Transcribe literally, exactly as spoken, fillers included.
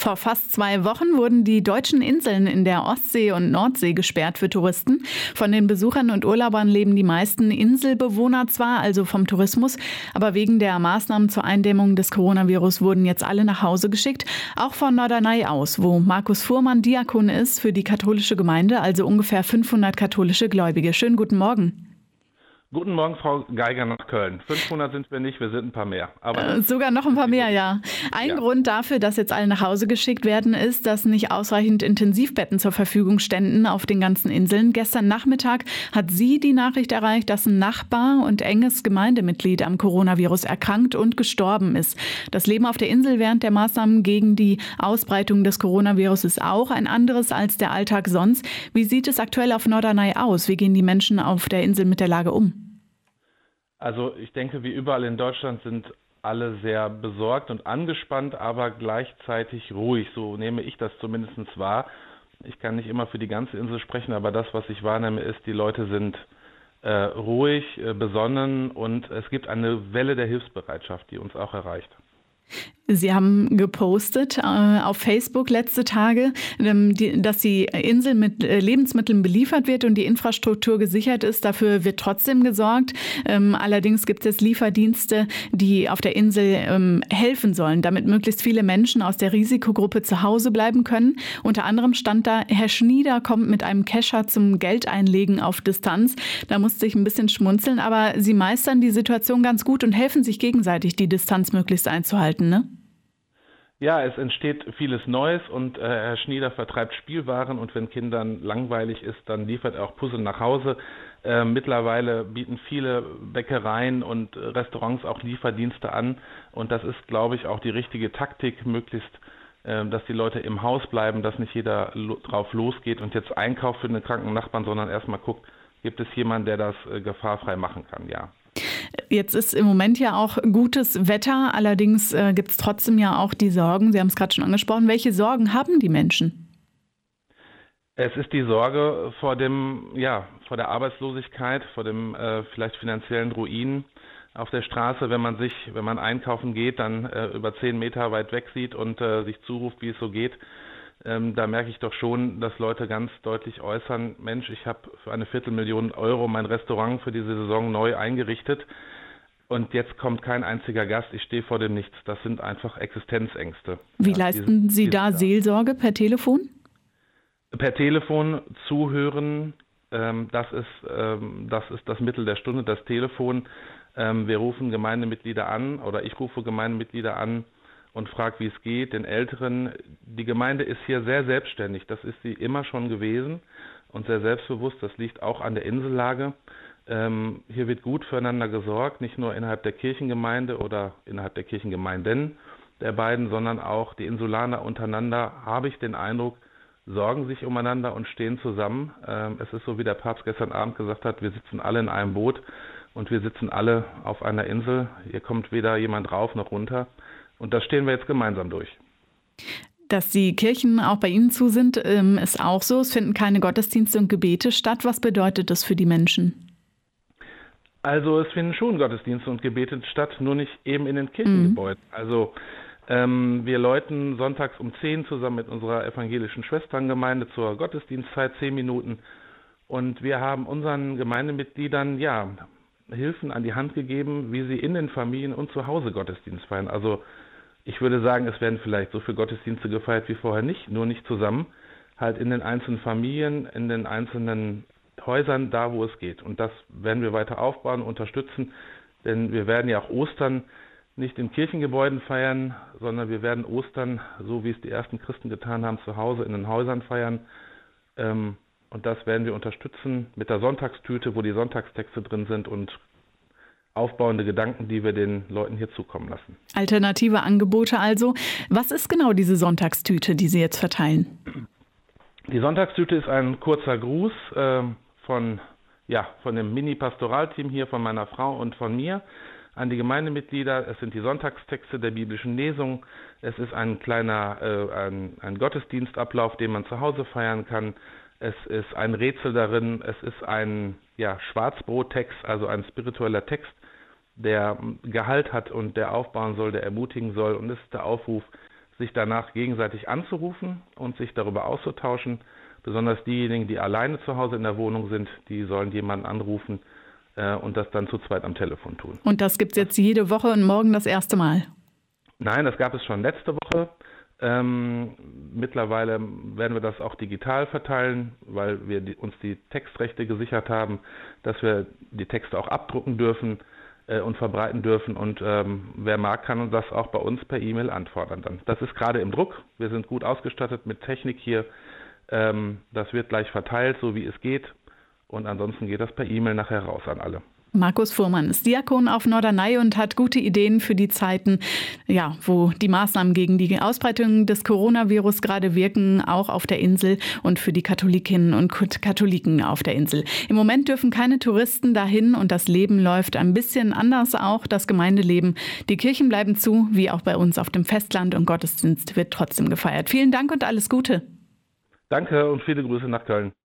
Vor fast zwei Wochen wurden die deutschen Inseln in der Ostsee und Nordsee gesperrt für Touristen. Von den Besuchern und Urlaubern leben die meisten Inselbewohner zwar, also vom Tourismus, aber wegen der Maßnahmen zur Eindämmung des Coronavirus wurden jetzt alle nach Hause geschickt, auch von Norderney aus, wo Markus Fuhrmann Diakon ist für die katholische Gemeinde, also ungefähr fünfhundert katholische Gläubige. Schönen guten Morgen. Guten Morgen, Frau Geiger nach Köln. fünfhundert sind wir nicht, wir sind ein paar mehr. Aber äh, sogar noch ein paar mehr, ja. Ein ja. Grund dafür, dass jetzt alle nach Hause geschickt werden, ist, dass nicht ausreichend Intensivbetten zur Verfügung ständen auf den ganzen Inseln. Gestern Nachmittag hat sie die Nachricht erreicht, dass ein Nachbar und enges Gemeindemitglied am Coronavirus erkrankt und gestorben ist. Das Leben auf der Insel während der Maßnahmen gegen die Ausbreitung des Coronavirus ist auch ein anderes als der Alltag sonst. Wie sieht es aktuell auf Norderney aus? Wie gehen die Menschen auf der Insel mit der Lage um? Also ich denke, wie überall in Deutschland sind alle sehr besorgt und angespannt, aber gleichzeitig ruhig. So nehme ich das zumindest wahr. Ich kann nicht immer für die ganze Insel sprechen, aber das, was ich wahrnehme, ist, die Leute sind äh, ruhig, äh, besonnen und es gibt eine Welle der Hilfsbereitschaft, die uns auch erreicht. Sie haben gepostet äh, auf Facebook letzte Tage, ähm, die, dass die Insel mit äh, Lebensmitteln beliefert wird und die Infrastruktur gesichert ist. Dafür wird trotzdem gesorgt. Ähm, allerdings gibt es Lieferdienste, die auf der Insel ähm, helfen sollen, damit möglichst viele Menschen aus der Risikogruppe zu Hause bleiben können. Unter anderem stand da, Herr Schnieder kommt mit einem Kescher zum Geldeinlegen auf Distanz. Da musste ich ein bisschen schmunzeln, aber Sie meistern die Situation ganz gut und helfen sich gegenseitig, die Distanz möglichst einzuhalten, ne? Ja, es entsteht vieles Neues und äh, Herr Schnieder vertreibt Spielwaren und wenn Kindern langweilig ist, dann liefert er auch Puzzle nach Hause. Äh, mittlerweile bieten viele Bäckereien und Restaurants auch Lieferdienste an und das ist, glaube ich, auch die richtige Taktik, möglichst, äh, dass die Leute im Haus bleiben, dass nicht jeder lo- drauf losgeht und jetzt einkauft für den kranken Nachbarn, sondern erstmal guckt, gibt es jemanden, der das äh, gefahrfrei machen kann, ja. Jetzt ist im Moment ja auch gutes Wetter, allerdings äh, gibt es trotzdem ja auch die Sorgen, Sie haben es gerade schon angesprochen. Welche Sorgen haben die Menschen? Es ist die Sorge vor dem, ja, vor der Arbeitslosigkeit, vor dem äh, vielleicht finanziellen Ruin auf der Straße, wenn man sich, wenn man einkaufen geht, dann äh, über zehn Meter weit weg sieht und äh, sich zuruft, wie es so geht. Ähm, da merke ich doch schon, dass Leute ganz deutlich äußern, Mensch, ich habe für eine Viertelmillion Euro mein Restaurant für diese Saison neu eingerichtet und jetzt kommt kein einziger Gast, ich stehe vor dem Nichts. Das sind einfach Existenzängste. Wie ja, leisten diese, Sie da Seelsorge per Telefon? Per Telefon zuhören, ähm, das ist, ähm, das ist das Mittel der Stunde, das Telefon. Ähm, wir rufen Gemeindemitglieder an oder ich rufe Gemeindemitglieder an und frage, wie es geht, den Älteren. Die Gemeinde ist hier sehr selbstständig, das ist sie immer schon gewesen und sehr selbstbewusst, das liegt auch an der Insellage. Ähm, hier wird gut füreinander gesorgt, nicht nur innerhalb der Kirchengemeinde oder innerhalb der Kirchengemeinden der beiden, sondern auch die Insulaner untereinander, habe ich den Eindruck, sorgen sich umeinander und stehen zusammen. Ähm, es ist so, wie der Papst gestern Abend gesagt hat, wir sitzen alle in einem Boot und wir sitzen alle auf einer Insel. Hier kommt weder jemand rauf noch runter. Und das stehen wir jetzt gemeinsam durch. Dass die Kirchen auch bei Ihnen zu sind, ist auch so. Es finden keine Gottesdienste und Gebete statt. Was bedeutet das für die Menschen? Also es finden schon Gottesdienste und Gebete statt, nur nicht eben in den Kirchengebäuden. Mhm. Also ähm, wir läuten sonntags um zehn zusammen mit unserer evangelischen Schwesterngemeinde zur Gottesdienstzeit zehn Minuten. Und wir haben unseren Gemeindemitgliedern ja Hilfen an die Hand gegeben, wie sie in den Familien und zu Hause Gottesdienst feiern. Also ich würde sagen, es werden vielleicht so viele Gottesdienste gefeiert wie vorher nicht, nur nicht zusammen, halt in den einzelnen Familien, in den einzelnen Häusern, da wo es geht. Und das werden wir weiter aufbauen, unterstützen, denn wir werden ja auch Ostern nicht in Kirchengebäuden feiern, sondern wir werden Ostern, so wie es die ersten Christen getan haben, zu Hause in den Häusern feiern. Ähm, und das werden wir unterstützen mit der Sonntagstüte, wo die Sonntagstexte drin sind und aufbauende Gedanken, die wir den Leuten hier zukommen lassen. Alternative Angebote also. Was ist genau diese Sonntagstüte, die Sie jetzt verteilen? Die Sonntagstüte ist ein kurzer Gruß äh, von, ja, von dem Mini-Pastoralteam hier, von meiner Frau und von mir an die Gemeindemitglieder. Es sind die Sonntagstexte der biblischen Lesung. Es ist ein kleiner äh, ein, ein Gottesdienstablauf, den man zu Hause feiern kann. Es ist ein Rätsel darin. Es ist ein ja, Schwarzbrottext, also ein spiritueller Text, der Gehalt hat und der aufbauen soll, der ermutigen soll. Und es ist der Aufruf, sich danach gegenseitig anzurufen und sich darüber auszutauschen. Besonders diejenigen, die alleine zu Hause in der Wohnung sind, die sollen jemanden anrufen äh, und das dann zu zweit am Telefon tun. Und das gibt es jetzt jede Woche und morgen das erste Mal? Nein, das gab es schon letzte Woche. Ähm, mittlerweile werden wir das auch digital verteilen, weil wir die, uns die Textrechte gesichert haben, dass wir die Texte auch abdrucken dürfen äh, und verbreiten dürfen. Und ähm, wer mag, kann das auch bei uns per E-Mail anfordern dann. Das ist gerade im Druck. Wir sind gut ausgestattet mit Technik hier. Ähm, das wird gleich verteilt, so wie es geht. Und ansonsten geht das per E-Mail nachher raus an alle. Markus Fuhrmann ist Diakon auf Norderney und hat gute Ideen für die Zeiten, ja, wo die Maßnahmen gegen die Ausbreitung des Coronavirus gerade wirken, auch auf der Insel und für die Katholikinnen und Katholiken auf der Insel. Im Moment dürfen keine Touristen dahin und das Leben läuft ein bisschen anders, auch das Gemeindeleben. Die Kirchen bleiben zu, wie auch bei uns auf dem Festland, und Gottesdienst wird trotzdem gefeiert. Vielen Dank und alles Gute. Danke und viele Grüße nach Köln.